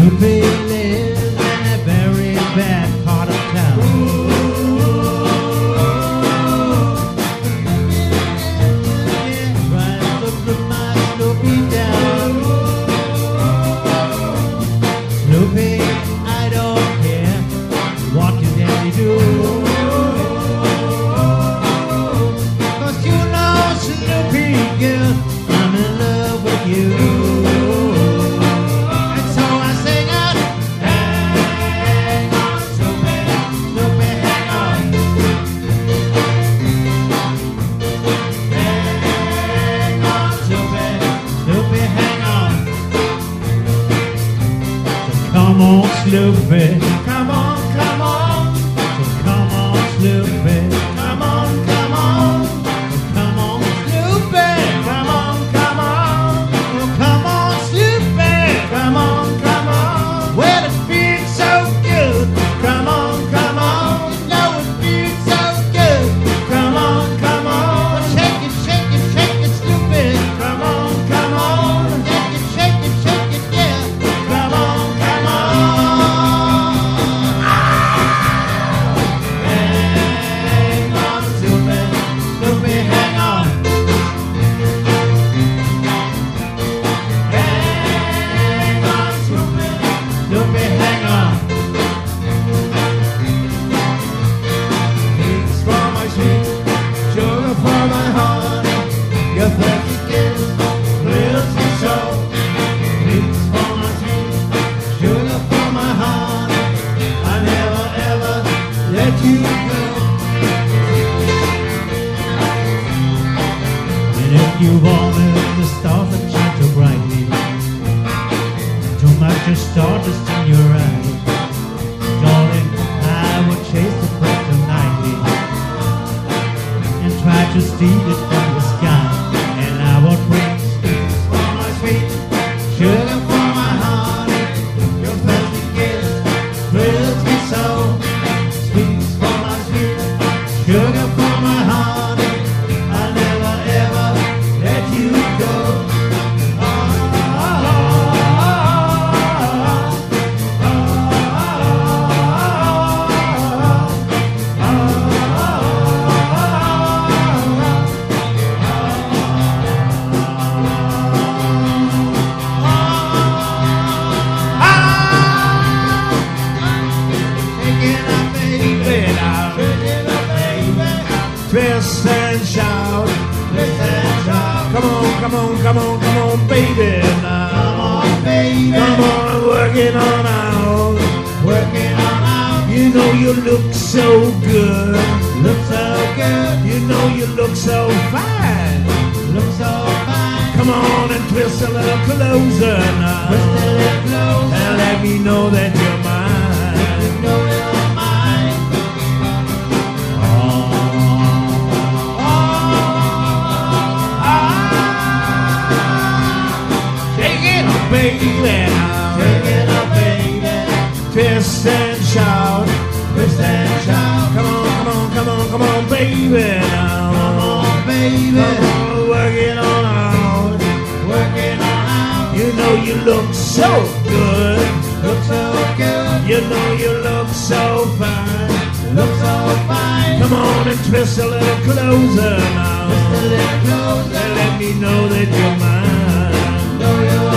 Snoopy lives in a very bad part of town. Tries to put my Snoopy down. Snoopy, I don't care what your daddy do. 'Cause you know, Snoopy girl, I'm in love with you. And so I sing out, hang on, Snoopy, Snoopy, hang on. Hang on, Snoopy, Snoopy, hang on. So come on, Snoopy, come on, come on. So come on, Snoopy, come on, come on. So come on, Snoopy, come on, come on. So come on, Snoopy, come on, come on. Well, it feels so good. Come on, come on. No, it feels so good. Come on, come on. Shake it, shake it, shake it, Snoopy. Come on, come on. Shake it, yeah. Come on, come on. Hang on, Snoopy, Snoopy, hang on. Hang on, Snoopy, Snoopy, hang on. Thanks for my sweet, sugar for my heart. Your perfect kiss thrills me so. Thanks for my sweet, sugar for my heart. I never ever let you go. And if you wanted the stars that shine so brightly, too much to stardust in your eyes, darling, I would chase the breath nightly and try to steal it from the sky. And I would bring sweets for my sweet, sugar for my heart. Your perfect kiss thrills me so. Sweets for my sweet, sugar for my heart. I never ever let you go. Twist and shout, twist and shout. Come on, come on, come on, come on, baby now. Come on, baby. Come on, working on out, working on out. You know you look so good, look so good. You know you look so fine, look so fine. Come on and twist a little closer now, twist a little closer, and let me know that you're mine. You know you're mine. Baby now, take it up, baby. Twist and shout, twist and shout. Come on, come on, come on, come on, baby now. Come on, baby. Come on, working on out, working on out. You know you look so good, look so good. You know you look so fine, look so fine. Come on and twist a little closer now, twist a little closer. And let me know that you're mine. Know you're